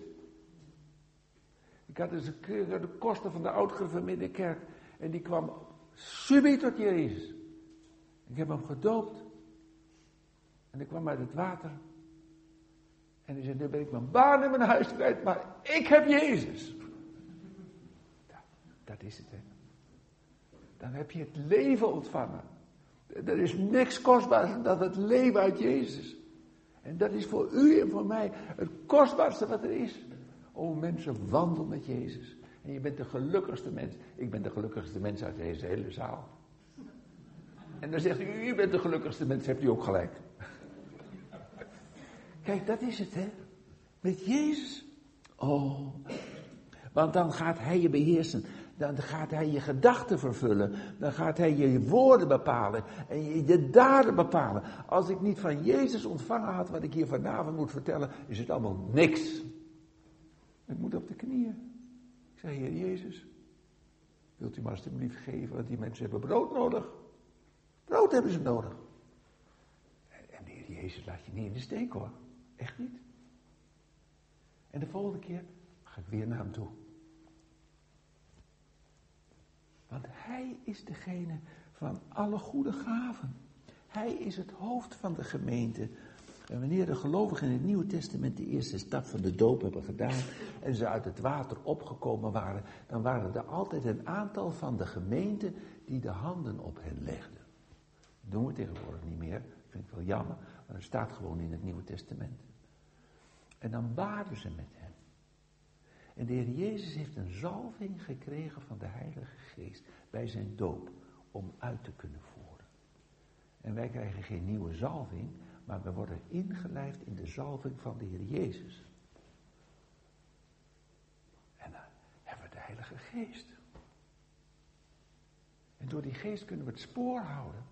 Ik had dus een keer de koster van de oudere familie in de kerk en die kwam subiet tot Jezus. Ik heb hem gedoopt en ik kwam uit het water en hij zei, nu ben ik mijn baan en mijn huis kwijt, maar ik heb Jezus. Dat is het, hè. Dan heb je het leven ontvangen. Er is niks kostbaars dan het leven uit Jezus. En dat is voor u en voor mij het kostbaarste wat er is. O mensen, wandel met Jezus. En je bent de gelukkigste mens. Ik ben de gelukkigste mens uit deze hele zaal. En dan zegt u bent de gelukkigste mens, hebt u ook gelijk. Kijk, dat is het, hè. Met Jezus. Oh, Want dan gaat hij je beheersen. Dan gaat hij je gedachten vervullen. Dan gaat hij je woorden bepalen. En je daden bepalen. Als ik niet van Jezus ontvangen had wat ik hier vanavond moet vertellen, is het allemaal niks. Ik moet op de knieën. Ik zeg, Heer Jezus, wilt u maar alsjeblieft geven, want die mensen hebben brood nodig. Brood hebben ze nodig. En de Heer Jezus laat je niet in de steek hoor. Echt niet. En de volgende keer ga ik weer naar hem toe. Want hij is degene van alle goede gaven. Hij is het hoofd van de gemeente. En wanneer de gelovigen in het Nieuwe Testament de eerste stap van de doop hebben gedaan en ze uit het water opgekomen waren, dan waren er altijd een aantal van de gemeente die de handen op hen legden. Dat doen we tegenwoordig niet meer. Dat vind ik wel jammer, maar het staat gewoon in het Nieuwe Testament. En dan baden ze met hem. En de Heer Jezus heeft een zalving gekregen van de Heilige Geest bij zijn doop om uit te kunnen voeren. En wij krijgen geen nieuwe zalving, maar we worden ingelijfd in de zalving van de Heer Jezus. En dan hebben we de Heilige Geest. En door die Geest kunnen we het spoor houden.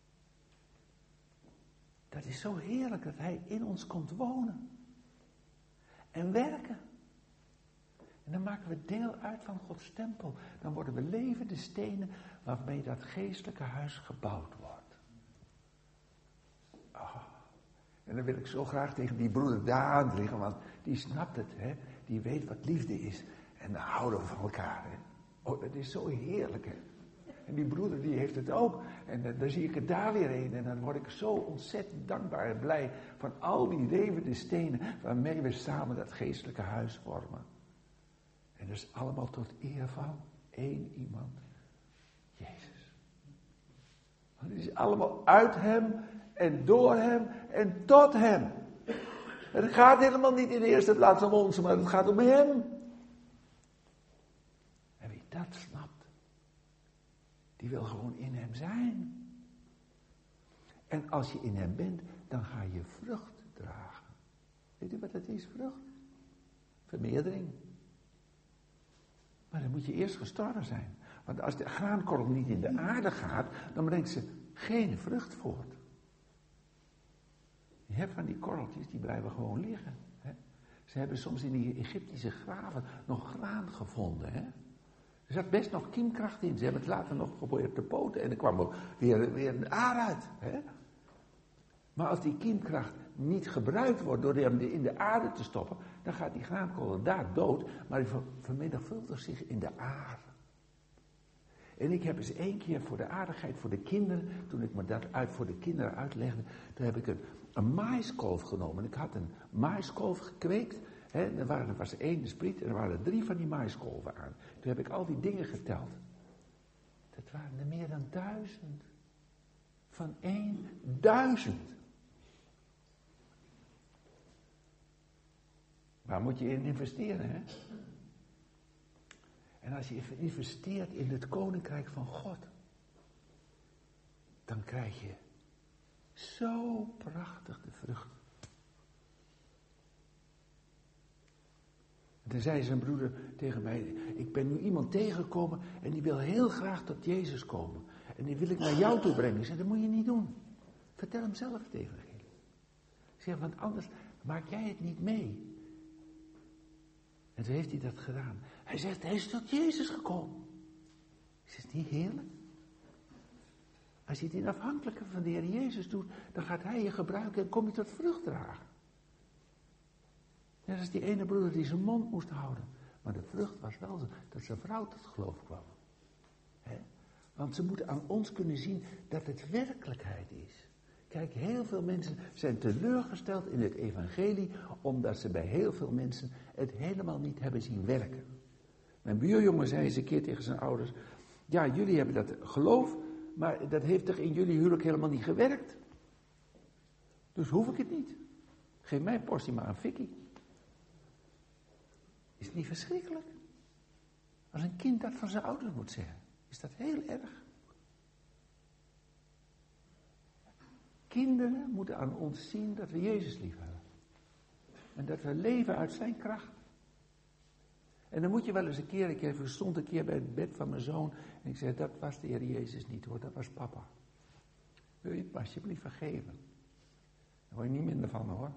Dat is zo heerlijk dat Hij in ons komt wonen. En werken. En dan maken we deel uit van Gods tempel. Dan worden we levende stenen waarmee dat geestelijke huis gebouwd wordt. Oh. En dan wil ik zo graag tegen die broeder Daan liggen, want die snapt het, hè. Die weet wat liefde is. En dan houden we van elkaar, hè. Oh, dat is zo heerlijk, hè. En die broeder die heeft het ook. En dan zie ik het daar weer heen. En dan word ik zo ontzettend dankbaar en blij van al die levende stenen waarmee we samen dat geestelijke huis vormen. En dat is allemaal tot eer van één iemand. Jezus. Want het is allemaal uit hem en door hem en tot hem. En het gaat helemaal niet in de eerste plaats om ons, maar het gaat om hem. En wie dat snapt, die wil gewoon in hem zijn. En als je in hem bent, dan ga je vrucht dragen. Weet u wat dat is, vrucht? Vermeerdering. Maar dan moet je eerst gestorven zijn. Want als de graankorrel niet in de aarde gaat, dan brengt ze geen vrucht voort. Je hebt van die korreltjes, die blijven gewoon liggen. Hè? Ze hebben soms in die Egyptische graven nog graan gevonden. Hè? Er zat best nog kiemkracht in. Ze hebben het later nog geprobeerd te poten en er kwam er weer een aar uit. Hè? Maar als die kiemkracht niet gebruikt wordt door hem in de aarde te stoppen, dan gaat die graankorrel daar dood, maar die vermenigvuldigt zich in de aarde. En ik heb eens één keer voor de aardigheid, voor de kinderen, toen ik me dat voor de kinderen uitlegde, toen heb ik een maiskolf genomen. Ik had een maiskolf gekweekt, hè, en er was één spriet en er waren 3 van die maiskolven aan. Toen heb ik al die dingen geteld. Dat waren er meer dan 1000. Van 1000. Waar moet je in investeren, hè? En als je investeert in het koninkrijk van God, dan krijg je zo prachtig de vrucht. En toen zei zijn broeder tegen mij, ik ben nu iemand tegengekomen en die wil heel graag tot Jezus komen. En die wil ik naar jou toe brengen. Ik zei, dat moet je niet doen. Vertel hem zelf het evangelie. Ik zeg, want anders maak jij het niet mee. En toen heeft hij dat gedaan. Hij zegt, hij is tot Jezus gekomen. Is het niet heerlijk? Als je het in afhankelijke van de Heer Jezus doet, dan gaat hij je gebruiken en kom je tot vrucht dragen. Net als die ene broeder die zijn mond moest houden. Maar de vrucht was wel dat zijn vrouw tot geloof kwam. He? Want ze moeten aan ons kunnen zien dat het werkelijkheid is. Kijk, heel veel mensen zijn teleurgesteld in het evangelie, omdat ze bij heel veel mensen het helemaal niet hebben zien werken. Mijn buurjongen zei eens een keer tegen zijn ouders, ja, jullie hebben dat geloof, maar dat heeft toch in jullie huwelijk helemaal niet gewerkt? Dus hoef ik het niet. Geef mijn portie maar aan Vicky. Is het niet verschrikkelijk? Als een kind dat van zijn ouders moet zeggen, is dat heel erg. Kinderen moeten aan ons zien dat we Jezus lief hebben. En dat we leven uit zijn kracht. En dan moet je wel eens een keer, ik stond een keer bij het bed van mijn zoon en ik zei, dat was de Heer Jezus niet hoor, dat was papa. Wil je het me alsjeblieft vergeven? Daar word je niet minder van hoor.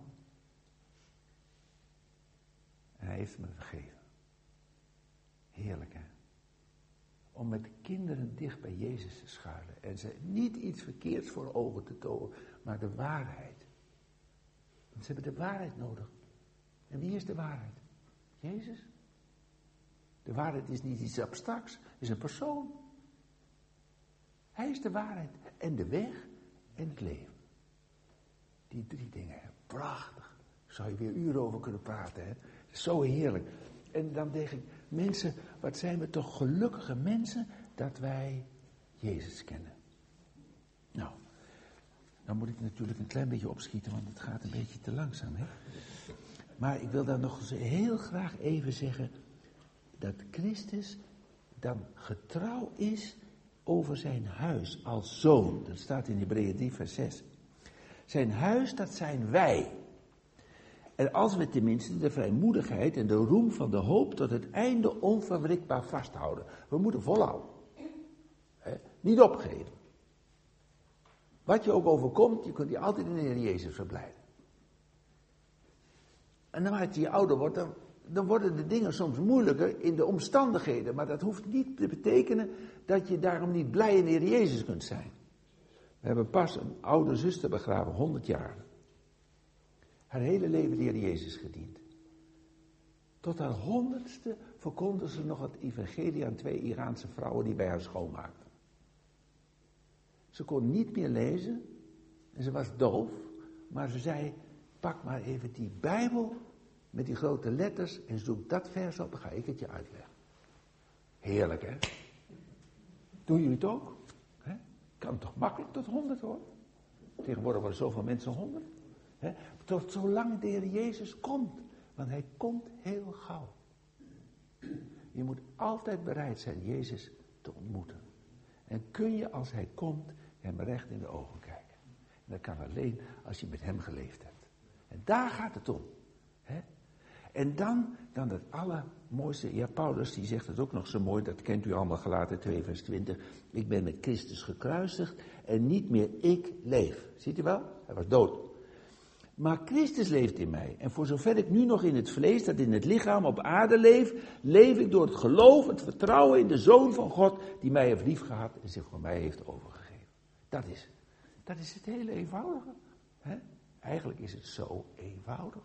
En hij heeft me vergeven. Heerlijk hè. Om met kinderen dicht bij Jezus te schuilen. En ze niet iets verkeerds voor ogen te tonen, maar de waarheid. Want ze hebben de waarheid nodig. En wie is de waarheid? Jezus. De waarheid is niet iets abstracts, het is een persoon. Hij is de waarheid en de weg en het leven. Die 3 dingen, prachtig. Daar zou je weer uren over kunnen praten, hè. Zo heerlijk. En dan denk ik, mensen, wat zijn we toch gelukkige mensen dat wij Jezus kennen. Nou, dan moet ik natuurlijk een klein beetje opschieten, want het gaat een beetje te langzaam, hè. Maar ik wil dan nog eens heel graag even zeggen dat Christus dan getrouw is over zijn huis als zoon. Dat staat in Hebreeën 3 vers 6. Zijn huis, dat zijn wij. En als we tenminste de vrijmoedigheid en de roem van de hoop tot het einde onverwrikbaar vasthouden. We moeten volhouden. Niet opgeven. Wat je ook overkomt, je kunt je altijd in de Heer Jezus verblijden. En naarmate je ouder wordt, dan worden de dingen soms moeilijker in de omstandigheden. Maar dat hoeft niet te betekenen dat je daarom niet blij in de Heer Jezus kunt zijn. We hebben pas een oude zuster begraven, 100 jaar. Haar hele leven de Heer Jezus gediend. Tot haar 100ste verkondigde ze nog het evangelie aan 2 Iraanse vrouwen die bij haar schoonmaakten. Ze kon niet meer lezen en ze was doof, maar ze zei, pak maar even die Bijbel met die grote letters en zoek dat vers op, dan ga ik het je uitleggen. Heerlijk hè? Doen jullie het ook? He? Kan toch makkelijk tot 100 hoor? Tegenwoordig worden zoveel mensen 100. He? Tot zolang de Heer Jezus komt. Want hij komt heel gauw. Je moet altijd bereid zijn Jezus te ontmoeten. En kun je als hij komt hem recht in de ogen kijken. En dat kan alleen als je met hem geleefd hebt. En daar gaat het om. He? En dan het allermooiste. Ja, Paulus die zegt het ook nog zo mooi. Dat kent u allemaal, Galaten 2 vers 20. Ik ben met Christus gekruisigd en niet meer ik leef. Ziet u wel? Hij was dood. Maar Christus leeft in mij. En voor zover ik nu nog in het vlees, dat in het lichaam op aarde leef, leef ik door het geloof, het vertrouwen in de Zoon van God, die mij heeft liefgehad en zich voor mij heeft overgegeven. Dat is het hele eenvoudige. Hè? Eigenlijk is het zo eenvoudig.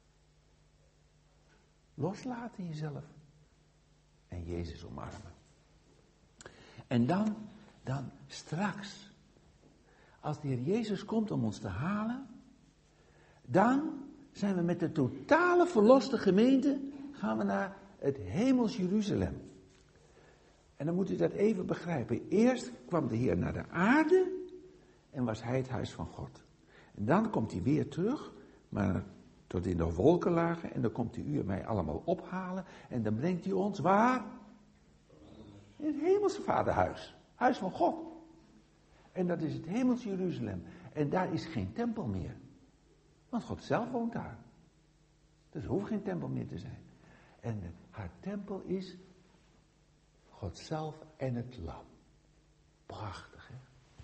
Loslaten jezelf. En Jezus omarmen. En dan straks, als de Heer Jezus komt om ons te halen, dan zijn we met de totale verloste gemeente, gaan we naar het hemels Jeruzalem. En dan moet u dat even begrijpen. Eerst kwam de Heer naar de aarde en was hij het huis van God. En dan komt hij weer terug, maar tot in de wolkenlagen. En dan komt hij u en mij allemaal ophalen. En dan brengt hij ons waar? In het hemelse vaderhuis. Huis van God. En dat is het hemels Jeruzalem. En daar is geen tempel meer. Want God zelf woont daar. Dus er hoeft geen tempel meer te zijn. En haar tempel is God zelf en het lam. Prachtig, hè?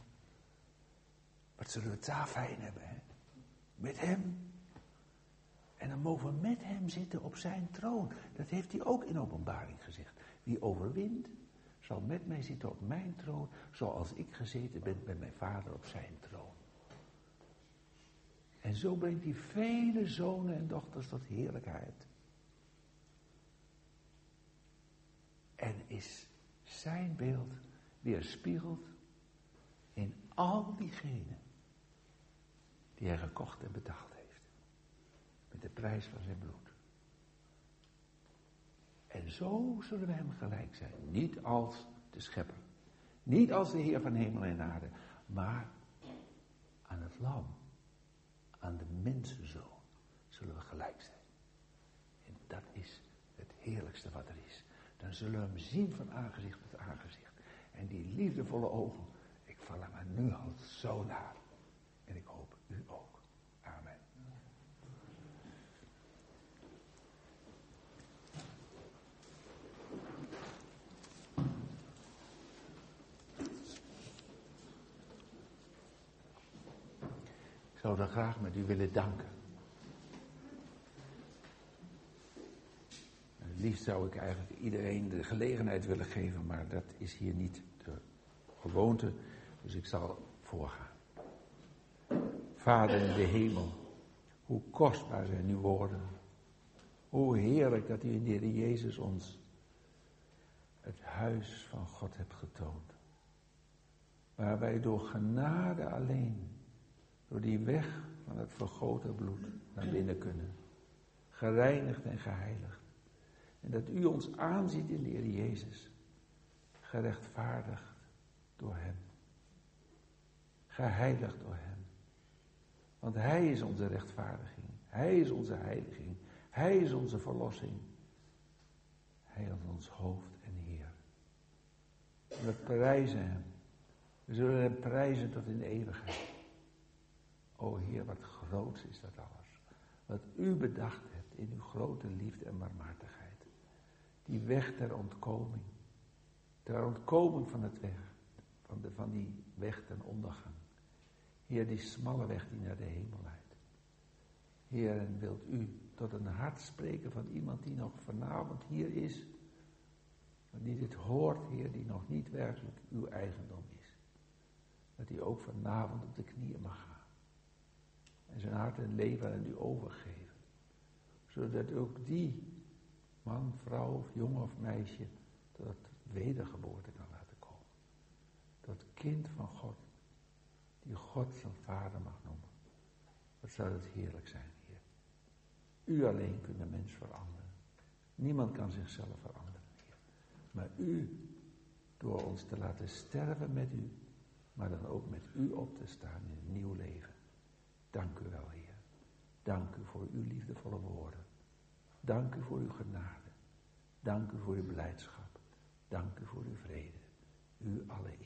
Wat zullen we het daar fijn hebben, hè? Met hem. En dan mogen we met hem zitten op zijn troon. Dat heeft hij ook in Openbaring gezegd. Wie overwint, zal met mij zitten op mijn troon, zoals ik gezeten ben met mijn vader op zijn troon. En zo brengt hij vele zonen en dochters tot heerlijkheid. En is zijn beeld weerspiegeld in al diegenen die hij gekocht en betaald heeft. Met de prijs van zijn bloed. En zo zullen we hem gelijk zijn. Niet als de schepper. Niet als de Heer van hemel en aarde. Maar aan het lam. Aan de mensenzoon zullen we gelijk zijn. En dat is het heerlijkste wat er is. Dan zullen we hem zien van aangezicht tot aangezicht. En die liefdevolle ogen, ik val hem nu al zo naar. En ik hoop u ook. Amen. zou dan graag met u willen danken. En het liefst zou ik eigenlijk iedereen de gelegenheid willen geven, maar dat is hier niet de gewoonte, dus ik zal voorgaan. Vader in de hemel, hoe kostbaar zijn uw woorden. Hoe heerlijk dat u in de Heer Jezus ons het huis van God hebt getoond. Waar wij door genade alleen, door die weg van het vergoten bloed naar binnen kunnen. Gereinigd en geheiligd. En dat u ons aanziet in de Heer Jezus. Gerechtvaardigd door hem. Geheiligd door hem. Want hij is onze rechtvaardiging. Hij is onze heiliging. Hij is onze verlossing. Hij is ons hoofd en Heer. We prijzen hem. We zullen hem prijzen tot in de eeuwigheid. O Heer, wat groots is dat alles. Wat u bedacht hebt in uw grote liefde en barmhartigheid. Die weg ter ontkoming. Ter ontkoming van het weg. Van die weg ten ondergang. Heer, die smalle weg die naar de hemel leidt. Heer, en wilt u tot een hart spreken van iemand die nog vanavond hier is. Die dit hoort, Heer, die nog niet werkelijk uw eigendom is. Dat hij ook vanavond op de knieën mag gaan. En zijn hart en leven aan u overgeven. Zodat ook die man, vrouw of jongen of meisje tot wedergeboorte kan laten komen. Dat kind van God, die God zijn vader mag noemen. Wat zou het heerlijk zijn, Heer. U alleen kunt de mens veranderen. Niemand kan zichzelf veranderen, Heer. Maar u, door ons te laten sterven met u, maar dan ook met u op te staan in een nieuw leven. Dank u wel, Heer. Dank u voor uw liefdevolle woorden. Dank u voor uw genade. Dank u voor uw blijdschap. Dank u voor uw vrede. U alle eer.